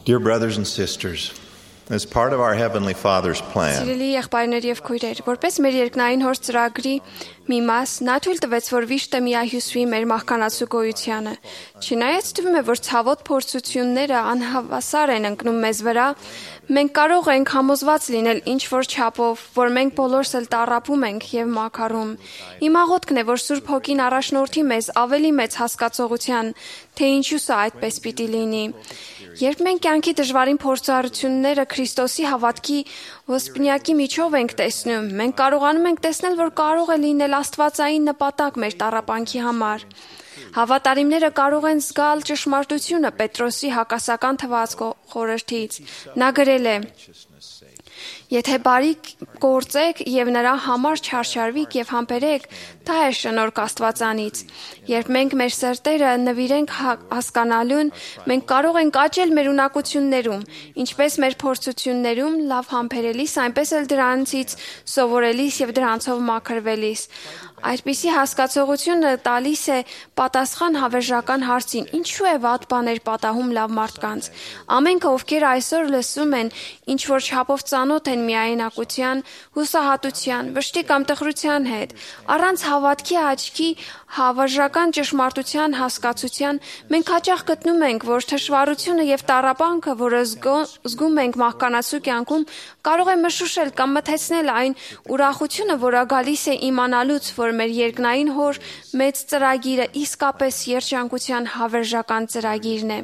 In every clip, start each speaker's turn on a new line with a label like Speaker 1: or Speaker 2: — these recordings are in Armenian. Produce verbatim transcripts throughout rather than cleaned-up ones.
Speaker 1: Dear brothers and sisters, as part of our Heavenly Father's plan,
Speaker 2: Սիրելի եղբայրներ եւ քույրեր, որպես մեր երկնային հոր ծրագրի մի մաս, նա թույլ տվեց, որ վիշտը միահյուսվի մեր մահկանացու գոյությանը։ Չնայած թվում է, որ ցավոտ փորձությունները անհավասար են ընկնում մեզ վրա, մենք կարող ենք համոզված լինել ինչ-որ չափով, որ մենք բոլորս էլ տառապում ենք եւ մաքարում։ Իմ աղոթքն է, որ Սուրբ Հոգին առաջնորդի մեզ ավելի մեծ հասկացողության, թե ինչու սա այդպես պիտի լինի։ Երբ մենք կյանքի դժվարին փորձառությունները Քրիստոսի հավատքի ոսպնյակի միջով ենք տեսնում, մենք կարողանում ենք տեսնել, որ կարող է լինել աստվածային նպատակ մեր տառապանքի համար։ Հավատարիմները կարող են զգալ ճշմարտությունը Պետրոսի հակասական թված խորհրդից։ Նա գրել է. Եթե բարի գործեք եւ նրա համար չարչարվիք եւ համբերեք, դա է շնորհք Աստվածանից։ Երբ մենք մեր սրտերը նվիրենք հասկանալուն, մենք կարող ենք աճել մեր ունակություններում, ինչպես մեր փորձություններում, լավ համբերելիս, այնպես էլ դրանցից սովորելիս եւ դրանցով մաքրվելիս։ Այդպիսի հասկացողությունը տալիս է պատասխան հավերժական հարցին. ինչու է վատ բաներ պատահում լավ մարդկանց։ Ամենքը, ովքեր այսօր լսում են, ինչ որ չափով ծանոթ են միայնակության, հուսահատության, վշտի կամ տխրության հետ, առանց հավատքի աչքի հավերժական ճշմարտության հասկացության, մենք հաճախ գտնում ենք, որ թշվառությունը եւ տառապանքը, որը զգում ենք մահկանացու կյանքում, կարող է մշուշել կամ մթեցնել այն ուրախությունը, որը գալիս է իմանալուց, որ մեր երկնային հոր մեծ ծրագիրը իսկապես երջանկության հավերժական ծրագիրն է։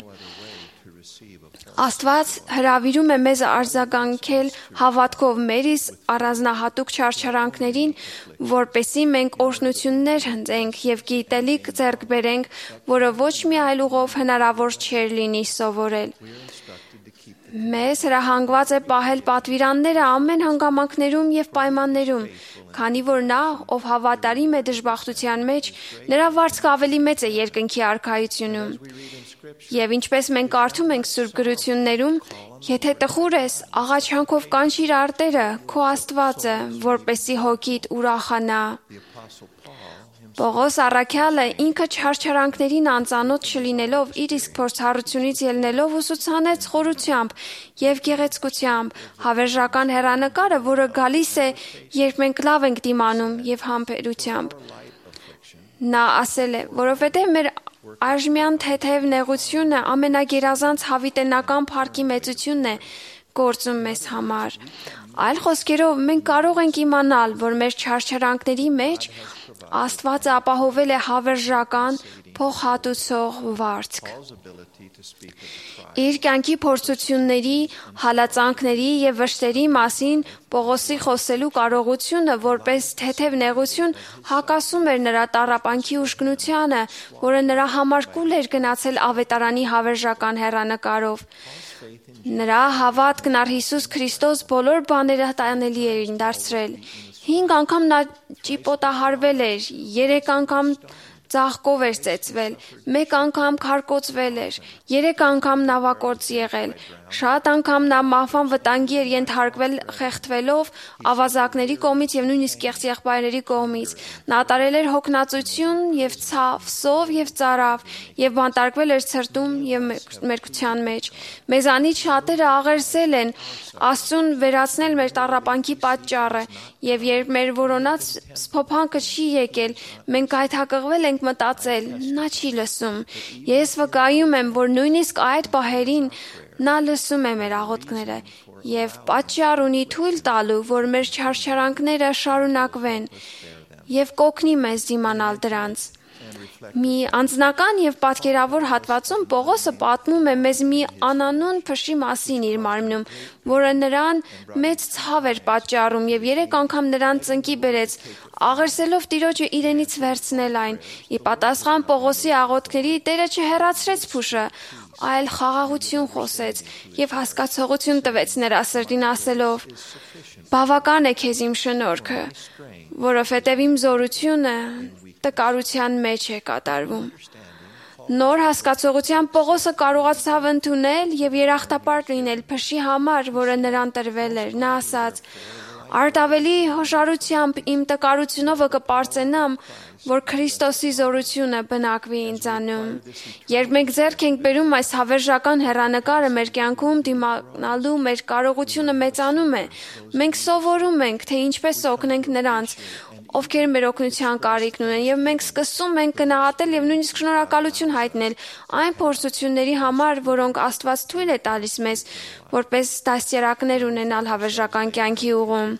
Speaker 2: Աստված հրավիրում է մեզ արձագանքել հավատքով մերիս առանձնահատուկ չարչարանքներին, որպեսզի մենք օրհնություններ հնձենք եւ գիտելիք ձեռք բերենք, որը ոչ մի այլ ուղով հնարավոր չէր լինի սովորել։ Մեզ հրահանգված է պահել պատվիրանները ամեն հանգամանքներում եւ պայմաններում, քանի որ նա, ով հավատարիմ է դժբախտության մեջ, նրա վարձքը ավելի մեծ է երկնքի արքայությունում։ Եվ ինչպես մենք կարդում ենք Սուրբ գրություններում, եթե տխուր ես, աղաչանքով կանչիր արտերը, քո Աստվածը, որպեսզի հոգիդ ուրախանա։ Պողոս առաքյալը ինքը չարչարանքներին անծանոթ չլինելով, իր իսկ փորձառությունից ելնելով ուսուցանեց խորությամբ եւ գեղեցկությամբ հավերժական հեռանկարը, որը գալիս է, երբ մենք լավ ենք դիմանում եւ համբերությամբ։ Նա ասել է, որովհետեւ մեր այժմյան թեթև նեղությունը ամենագերազանց հավիտենական փառքի մեծությունն է գործում մեզ համար։ Այլ խոսքերով, մենք կարող ենք իմանալ, որ մեր չարչարանքների մեջ Աստվածը ապահովել է հավերժական, փոխհատուցող վարձք։ Իր կյանքի փորձությունների, հալածանքների եւ վշտերի մասին Պողոսի խոսելու կարողությունը, որպես թեթև նեղություն, հակասում էր նրա տառապանքի ուժգնությանը, որը նրա համար կուլ էր գնացել ավետարանի հավերժական հեռանկարով։ Նրա հավատքն առ Հիսուս Քրիստոս բոլոր բաները տանելի էին դարձրել։ Հինգ անգամ նա ճիպոտահարվել էր, երեք անգամ ծաղկով էր ծեծվել, մեկ անգամ քարկոծվել էր, երեք անգամ նավակորձ եղել, շատ անգամ նա մահվան վտանգի էր ենթարկվել խեղդվելով ավազակների կողմից եւ նույնիսկ եղբայրների կողմից։ Նա տարել էր հոգնածություն եւ ցավ, սով եւ ծարավ եւ բանտարկվել էր ցրտում եւ մերկության մեջ։ Մեզանից շատերը աղերսել են Աստծուն վերացնել մեր տառապանքի պատճառը եւ երբ մեր որոնած սփոփանքը չի եկել, մենք գայթակղվել ենք մտածել, նա չի լսում։ Ես վկայում եմ, որ նույնիսկ այդ պահերին նա լսում է մեր աղոթքները եւ պատճառ ունի թույլ տալու, որ մեր չարչարանքները շարունակվեն եւ կօգնի մեզ դիմանալ դրանց։ Մի անձնական եւ պատկերավոր հատվածում Պողոսը պատմում է մեզ մի անանուն փշի մասին իր մարմնում, որը նրան մեծ ցավ էր պատճառում եւ երեք անգամ նրան ծնկի բերեց, աղերսելով Տիրոջը իրենից վերցնել այն։ Ի պատասխան Պողոսի աղոթքների Տերը չհեռացրեց փուշը, այլ խաղաղություն խոսեց եւ հասկացողություն տվեց նրա սրտին ասելով. «Բավական է քեզ իմ շնորհքը, որովհետեւ իմ զորությունը տկարության մեջ է կատարվում»։ Նոր հասկացողությամբ Պողոսը կարողացավ ընդունել եւ երախտապարտ լինել փշի համար, որը նրան տրվել էր։ Նա ասաց. Արդ ավելի հոժարությամբ իմ տկարությունովը կպարծենամ, որ Քրիստոսի զորությունը բնակվի ինձանում։ Երբ մենք ձեռք ենք բերում այս հավերժական հեռանկարը մեր կյանքում դիմանալու մեր կարողությունը մեծանում է, մենք սովորում ենք, թե ինչպես օգնենք նրանց, ովքեր մեր օգնության կարիքն ունեն, եւ մենք սկսում ենք գնահատել եւ նույնիսկ շնորհակալություն հայտնել այն փորձությունների համար, որոնք Աստված թույլ է տալիս մեզ, որպես դաստիարակներ ունենալ հավերժական կյանքի ուղում։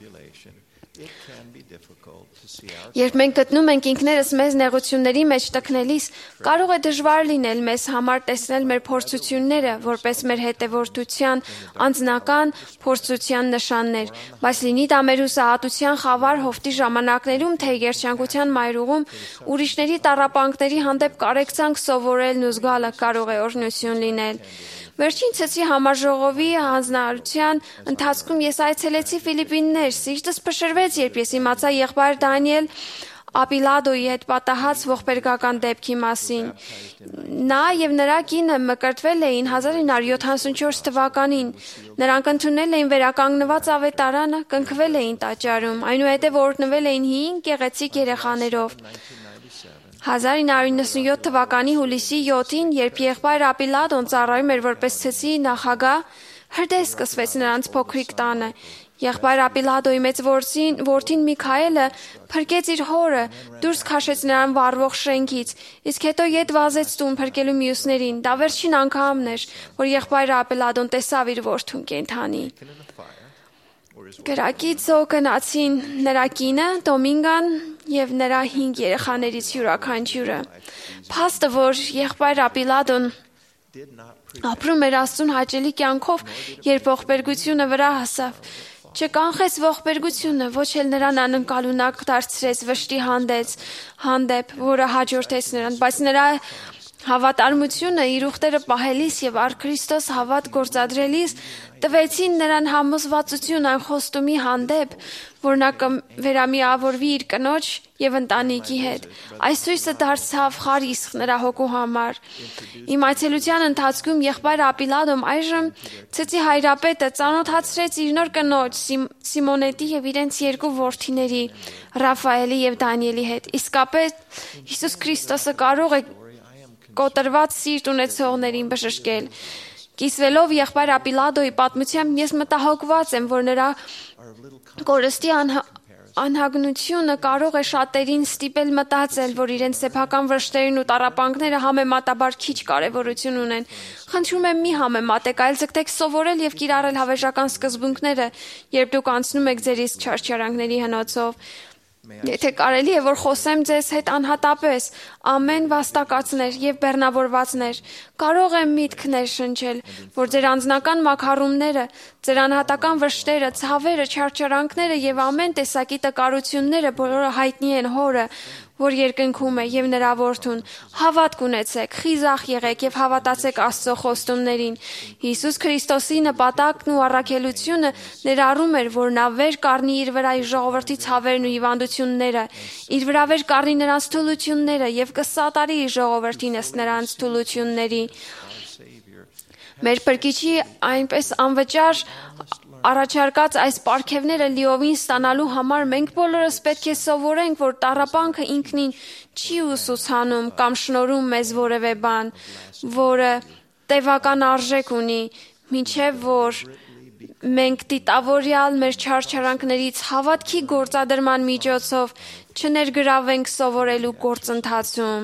Speaker 2: Երբ մենք գտնում ենք ինքներս մեզ նեղությունների մեջ տքնելիս, կարող է դժվար լինել մեզ համար տեսնել մեր փորձությունները որպես մեր հետևորդության անձնական փորձության նշաններ, բայց լինի դա մեր հուսահատության խավար հովտի ժամանակներում, թե երջանկության մայրուղում ուրիշների տառապանքների հանդեպ կարեկցանք սովորելն ու զգալը կարող է օրհնություն լինել։ Վերջին ցեցի համաժողովի հանձնարարության ընթացքում ես այցելեցի Ֆիլիպիններ, սիրտս փշրվեց, երբ ես իմացա եղբայր Դանիել Ապիլադոյի հետ պատահած ողբերգական դեպքի մասին։ Նա եւ նրա կինը մկրտվել էին հազար ինը հարյուր յոթանասունչորս թվականին։ Նրանք ընդունել էին վերականգնված ավետարանը, կնքվել էին տաճարում, այնուհետև օրհնվել էին հինգ գեղեցիկ երեխաներով։ հազար ինը հարյուր նվաթ թվականի հուլիսի յոթին, երբ եղբայր Ապիլադոն ծառայում էր որպես ցեցի նախագահ, հրդեհ սկսվեց նրանց փոքրիկ տանը։ Եղբայր Ապիլադոյի մեծ որդին Միքայելը փրկեց իր հորը, դուրս քաշեց նրան վառվող շենքից, իսկ հետո ետ վազեց տուն փրկելու մյուսներին։ Դա վերջին անգամն էր, որ եղբայր Ապիլադոն տեսավ իր որդուն կենդանի։ Կրակից գնացին նրա կինը, Դոմինգան եւ նրա հինգ երեխաներից յուրաքանչյուրը։ Փաստը, որ եղբայր Ապիլադոն ապրում էր Աստծուն հաճելի կյանքով, երբ ողբերգությունը վրա հասավ, չկանխեց ողբերգությունը, ոչ էլ նրան անկալունակ դարձրեց վշտի հանդեպ, հանդեպ, որը հաջորդեց նրան, բայց նրա հավատարմությունը իր ուխտերը պահելիս եւ առ Քրիստոս հավատ գործադրելիս տվեցին նրան համոզվածություն այն խոստումի հանդեպ, որ նա կվերամիավորվի իր կնոջ եւ ընտանիքի հետ։ Այս հույսը դարձավ խարիսխ նրա հոգու համար։ Իմ այցելության ընթացքում եղբայր Ապիլադոն այժմ ցեցի հայրապետը ծանոթացրեց իր նոր կնոջ Սիմոնետի եւ իրենց երկու որդիների Ռաֆայելի եւ Դանիելի հետ։ Իսկապես Հիսուս Քրիստոսը կարող է կոտրված սիրտ ունեցողներին բժշկել։ Կիսվելով եղբայր Ապիլադոյի պատմությամբ ես մտահոգված եմ, որ նրա կորստի անհագնությունը կարող է շատերին ստիպել մտածել, որ իրենց սեփական վշտերն ու տառապանքները համեմատաբար քիչ կարևորություն ունեն։ Խնդրում եմ մի համեմատեք, այլ ձգտեք սովորել եւ կիրառել հավերժական սկզբունքները, երբ դուք անցնում եք ձեր իսկ չարչարանքների հնոցով։ Եթե կարելի է, որ խոսեմ ձեզ հետ անհատապես, ամեն վաստակածներ եւ բեռնավորվածներ, կարող եմ միտքներ շնչել, որ ձեր անձնական մաքարումները, ձեր անհատական վշտերը, ցավերը, չարչարանքները եւ ամեն տեսակի տկարությունները բոլորը հայտնի են Հորը, որ երկնքում է եւ նրա որդուն։ Հավատք ունեցեք, խիզախ եղեք եւ հավատացեք Աստծո խոստումներին։ Հիսուս Քրիստոսի նպատակն ու առաքելությունը ներառում էր, որ նա վեր կառնի իր վրա իր ժողովրդի ցավերն ու հիվանդությունները, իր վրա վեր կառնի նրանց թուլությունները եւ կսատարի իր ժողովրդին ըստ նրանց թուլությունների։ Մեր Փրկիչի այնպես անվճար առաջարկած այս պարգևները լիովին ստանալու համար մենք բոլորս պետք է սովորենք, որ տառապանքը ինքնին չի ուսուցանում կամ շնորհում մեզ որևէ բան, որը տևական արժեք ունի, մինչև որ մենք դիտավորյալ մեր չարչարանքներից հավատքի գործադրման միջոցով չներգրավենք սովորելու գործընթացում։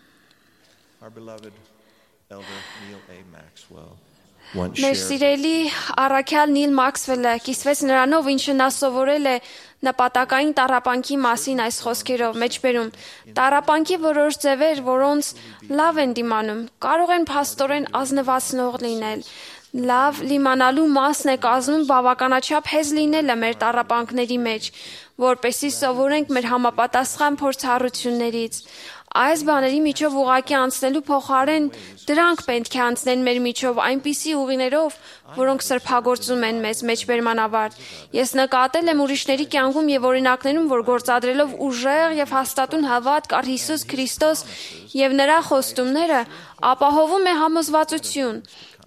Speaker 2: Մեր սիրելի առաքյալ Նիլ Մաքսվելը կիսվեց նրանով, ինչը նա սովորել է նպատակային տառապանքի մասին այս խոսքերով մեջբերում։ Տառապանքի որոշ ձևեր, որոնց լավ են դիմանում, կարող են փաստորեն ազնվացնող լինել։ Լավ լիմանալու մասն է կազմում բավականաչափ հեզ լինելը մեր տառապանքների մեջ, որպեսզի սովորենք մեր համապատասխան փորձառություններից։ Այս բաների միջով ուղղակի անցնելու փոխարեն դրանք պետք է անցնեն մեր միջով այնպիսի ուղիներով, որոնք սրբագործում են մեզ մեջբերման ավարտ։ Ես նկատել եմ ուրիշների կյանքում եւ օրինակներում, որ գործադրելով ուժեղ եւ հաստատուն հավատք առ Հիսուս Քրիստոս եւ նրա խոստումները ապահովում է համոզվածություն,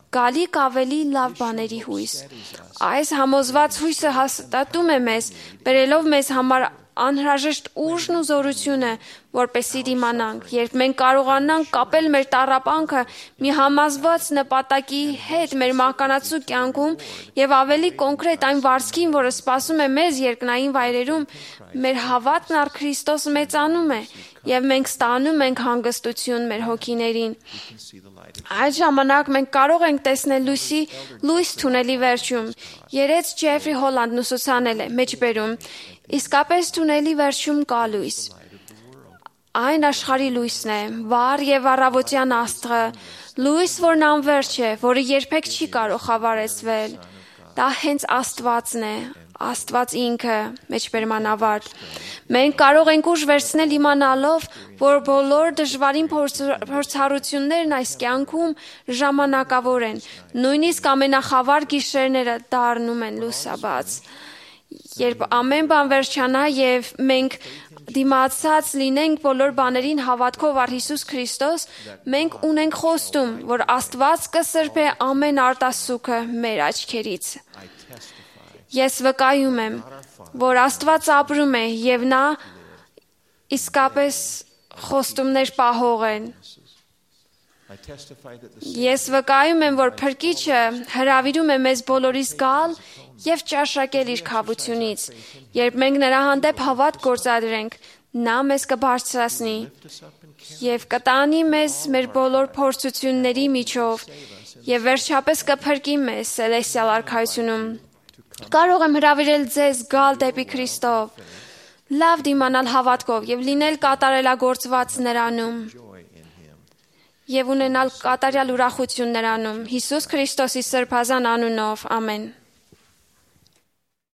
Speaker 2: գալիք ավելի լավ բաների հույս։ Այս համոզված հույսը հաստատում է մեզ, բերելով մեզ համար անհրաժեշտ ուժն ու զորությունը, որպեսզի դիմանանք, երբ մենք կարողանանք կապել մեր տառապանքը մի համազված նպատակի հետ մեր մահկանացու կյանքում եւ ավելի կոնկրետ այն վարձքին, որը սպասում է մեզ երկնային վայրերում, մեր հավատն առ Քրիստոս մեծանում է եւ մենք ստանում ենք հանգստություն մեր հոգիներին։ Այդ ժամանակ մենք կարող ենք տեսնել լույսի լույս թունելի վերջում։ Երեց Ջեֆրի Հոլանդն ուսուցանել է մեջբերում։ Իսկապես թունելի վերջում կա լույս։ Այն աշխարհի լույսն է, վառ եւ առավոտյան աստղը, լույս, որն անվերջ է, որը երբեք չի կարող խավարեցվել։ Դա հենց Աստվածն է, Աստված ինքը, մեջբերման ավարտ։ Մենք կարող ենք ուժ վերցնել իմանալով, որ բոլոր դժվարին փորձառություններն այս կյանքում ժամանակավոր են, նույնիսկ ամենախավար գիշերները դառնում են լուսաբաց։ Երբ ամեն բան վերջանա եւ մենք դիմացած լինենք բոլոր բաներին հավատքով առ Հիսուս Քրիստոս, մենք ունենք խոստում, որ Աստված կսրբե ամեն արտասուքը մեր աչքերից։ Ես վկայում եմ, որ Աստված ապրում է եւ նա իսկապես խոստումներ պահող է։ Ես վկայում եմ, որ Փրկիչը հրավիրում է մեզ բոլորիս գալ եւ ճաշակել իր քավությունից։ Երբ մենք նրա հանդեպ հավատ գործադրենք, նա մեզ կբարձրացնի եւ կտանի մեզ մեր բոլոր փորձությունների միջով եւ վերջապես կփրկի մեզ Սելեստիալ արքայությունում։ Կարող եմ հրավիրել ձեզ գալ դեպի Քրիստով, լավ դիմանալ հավատքով եւ լինել կատարելագործված նրանում եւ ունենալ կատարյալ ուրախություն նրանում։ Հիսուս Քրիստոսի սրբազան անունով, ամեն։